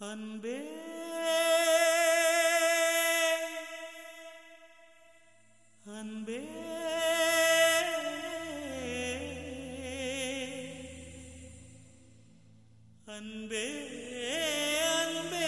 அன்பே அன்பே அன்பே அன்பே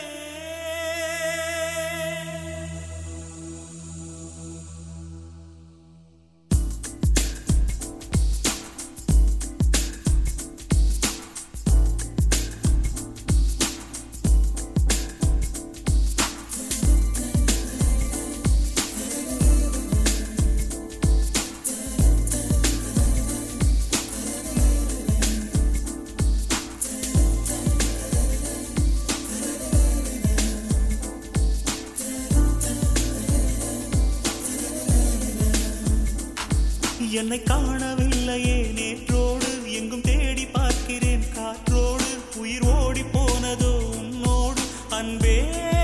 என்னை காணவில்லையே நேற்றோடு எங்கும் தேடி பார்க்கிறேன் காற்றோடு உயிர் ஓடி போனதோ உன்னோடு அன்பே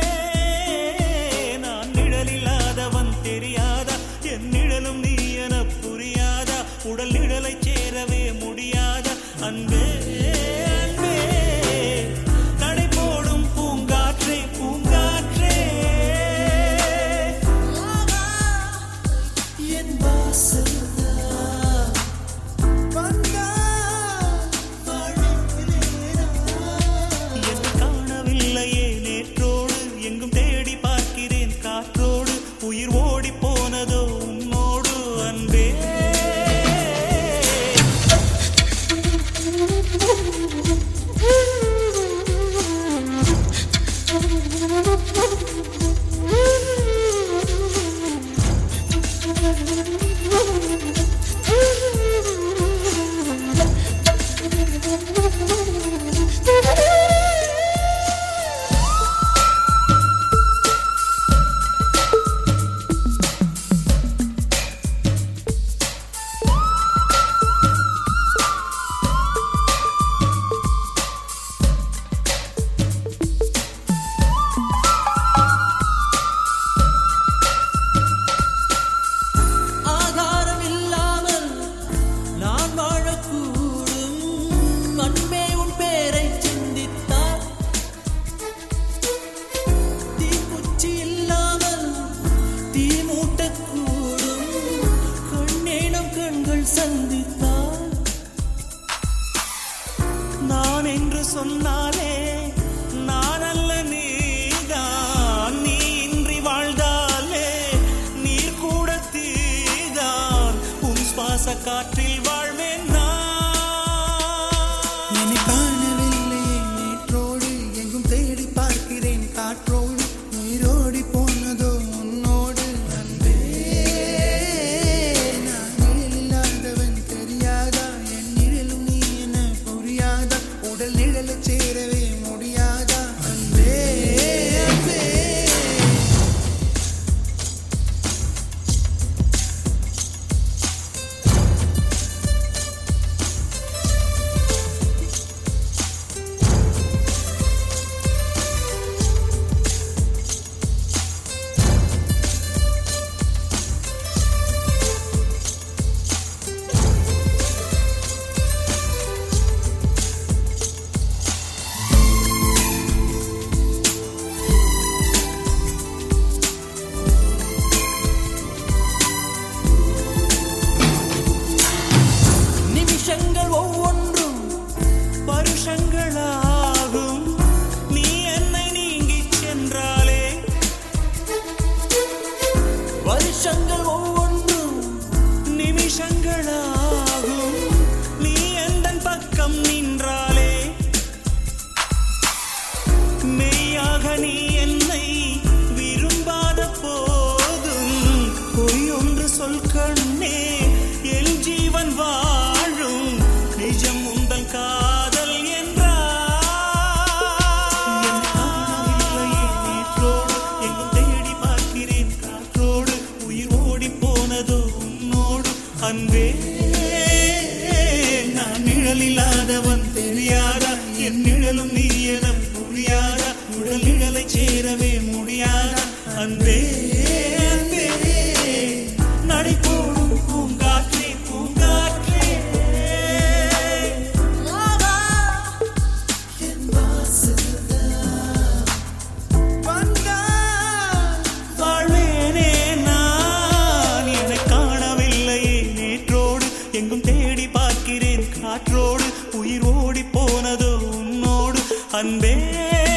நான் நிழலில்லாதவன் தெரியாதா என் நிழலும் நீ என புரியாதா உடல் நிழலை சேரவே முடியாதா அன்பே அன்பே நடை போடும் பூங்காற்றே பூங்காற்றே என் வாசல் உயிர் ஓடி போனதோ உன்னோடு அன்பே நான் என்று சொன்னாலே நான் அல்ல நீதான் நீ இன்றி வாழ்ந்தாலே நீர் கூட தீதான் உன் சுவாச காற்றில் வாழ்வேன் நான் காணவில்லை நேற்றோடு எங்கும் தேடி பார்க்கிறேன் காற்றோடு உயிரோடி போனதோ உன்னோடு அன்பே நான் நிழலில்லாதவன் தெரியாதா என் நிழலும் நீ என புரியாதா உடல் நிழலை சேரவே முடியாதா அன்பே அன்பே ஒவ்வொன்றும் பருஷங்களாகும் நீ என்னை நீங்கிச் சென்றாலே வருஷங்கள் ஒவ்வொன்றும் நிமிஷங்களாகும் நீ எந்தன் பக்கம் நின்றாலே மெய்யாக நீ என்னை விரும்பாத போதும் பொய் ஒன்று சொல் கண்ணே என் ஜீவன் வாழும் நிஜம் உந்தன் காதல் என்றார் எங்கும் தேடி பார்க்கிறேன் காற்றோடு உயிர் ஓடி போனதோ உன்னோடு அன்பே நான் நிழலில்லாதவன் தெரியாதா என் நிழலும் நீ என புரியாதா உடல் நிழலை சேரவே முடியாதா அன்பே அன்பே நடை போடும் பூங்காற்றே பூங்காற்றே என் வாசல் தேடி பார்க்கிறேன் காற்றோடு உயிர் ஓடி போனதோ உன்னோடு அன்பே